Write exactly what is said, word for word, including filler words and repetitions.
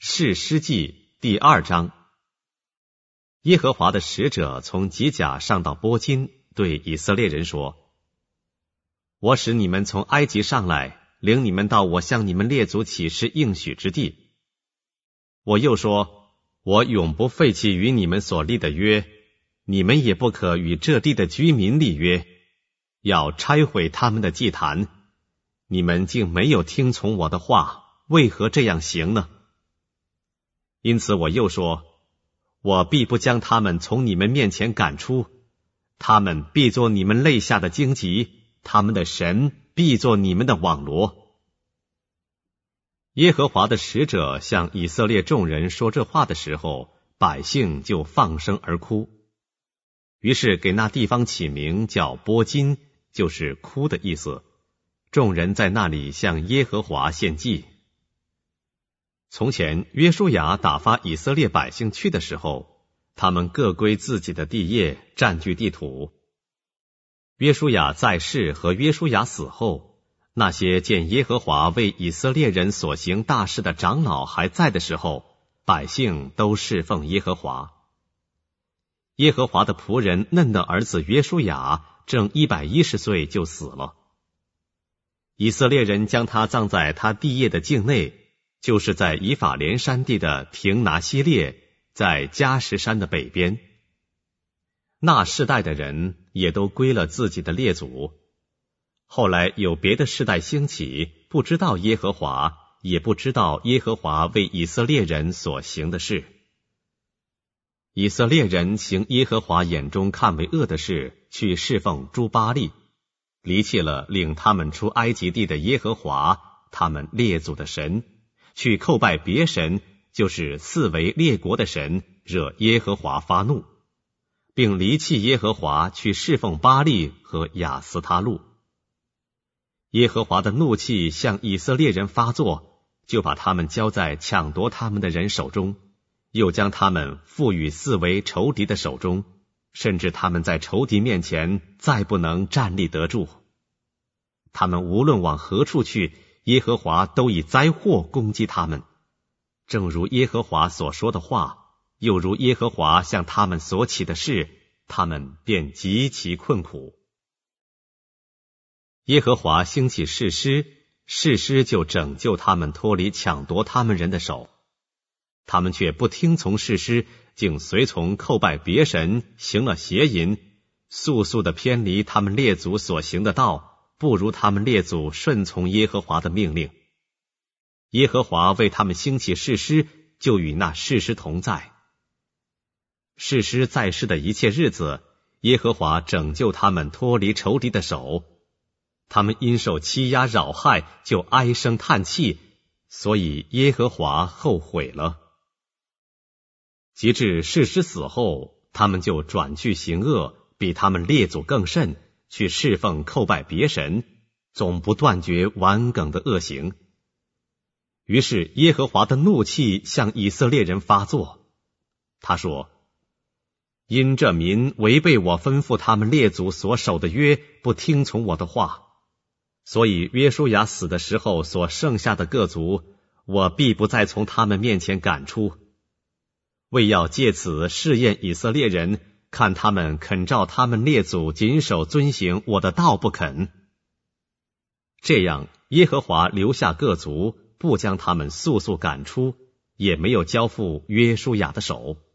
士师记第二章。耶和华的使者从吉甲上到波金，对以色列人说：我使你们从埃及上来，领你们到我向你们列祖起誓应许之地。我又说，我永不废弃与你们所立的约，你们也不可与这地的居民立约，要拆毁他们的祭坛。你们竟没有听从我的话，为何这样行呢？因此我又说，我必不将他们从你们面前赶出，他们必作你们肋下的荆棘，他们的神必作你们的网罗。耶和华的使者向以色列众人说这话的时候，百姓就放声而哭。于是给那地方起名叫波金，就是哭的意思。众人在那里向耶和华献祭。从前约书亚打发以色列百姓去的时候，他们各归自己的地业，占据地土。约书亚在世和约书亚死后，那些见耶和华为以色列人所行大事的长老还在的时候，百姓都侍奉耶和华。耶和华的仆人嫩的儿子约书亚正一百一十岁就死了。以色列人将他葬在他地业的境内，就是在以法莲山地的亭拿西列，在迦实山的北边。那世代的人也都归了自己的列祖。后来有别的世代兴起，不知道耶和华，也不知道耶和华为以色列人所行的事。以色列人行耶和华眼中看为恶的事，去侍奉诸巴力，离弃了领他们出埃及地的耶和华，他们列祖的神，去叩拜别神，就是四围列国的神，惹耶和华发怒，并离弃耶和华，去侍奉巴力和亚斯他路。耶和华的怒气向以色列人发作，就把他们交在抢夺他们的人手中，又将他们付与四围仇敌的手中，甚至他们在仇敌面前再不能站立得住。他们无论往何处去，耶和华都以灾祸攻击他们，正如耶和华所说的话，又如耶和华向他们所起的事，他们便极其困苦。耶和华兴起士师，士师就拯救他们脱离抢夺他们人的手。他们却不听从士师，竟随从叩拜别神，行了邪淫，速速地偏离他们列祖所行的道，不如他们列祖顺从耶和华的命令。耶和华为他们兴起士师，就与那士师同在。士师在世的一切日子，耶和华拯救他们脱离仇敌的手。他们因受欺压扰害，就唉声叹气，所以耶和华后悔了。及至士师死后，他们就转去行恶，比他们列祖更甚，去侍奉叩拜别神，总不断绝顽梗的恶行。于是耶和华的怒气向以色列人发作。他说，因这民违背我吩咐他们列祖所守的约，不听从我的话，所以约书亚死的时候所剩下的各族，我必不再从他们面前赶出，为要借此试验以色列人，看他们肯照他们列祖谨守遵行我的道不肯。这样耶和华留下各族，不将他们速速赶出，也没有交付约书亚的手。